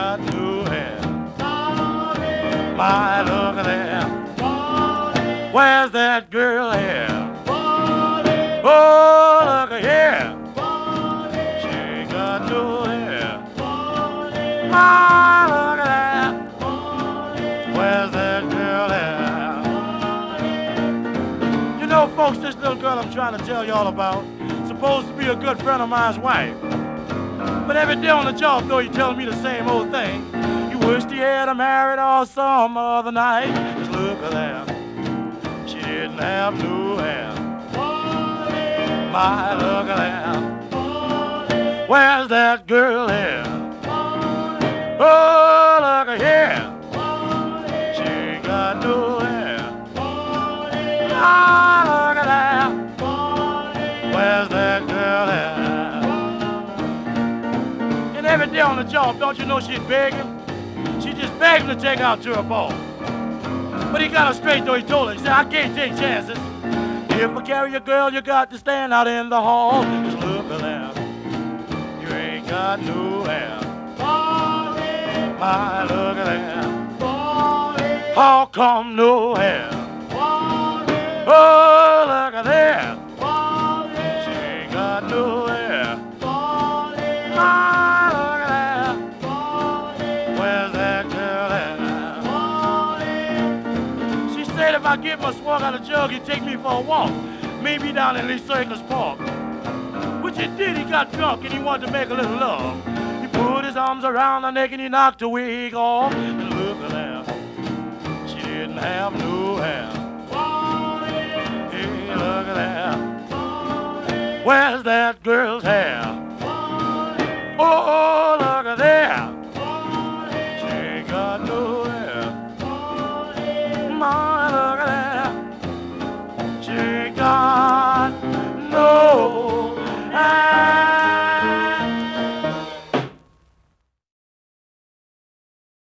got new hair. My, look at there. Where's that girl here? Oh, look at here. She ain't got new hair. My, look at there. Where's that girl here? You know, folks, this little girl I'm trying to tell y'all about supposed to be a good friend of mine's wife. But every day on the job, though, you're telling me the same old thing. You wished you had married or some other night. Just look at that. She didn't have new hair. My, look at that. Where's that girl here? Oh, look at here. She ain't got no hair. Ah, look at that. Where's that girl here? And every day on the job, don't you know she's begging? She just begged him to take out to her ball. But he got her straight though, he told her. He said, I can't take chances. If I carry a girl, you got to stand out in the hall. Just look at that. You ain't got no hair. My, look at that. How come no hair? Oh, look at that. She ain't got no hair. My, look at that. Where's that girl at? She said if I get my swag out of jug, he'd take me for a walk. Maybe down in Lee Circus Park. Which he did, he got drunk and he wanted to make a little love. He put his arms around her neck and he knocked her wig off. And look at that. She didn't have no hair. Hey, look at that. Where's that girl's hair? Oh,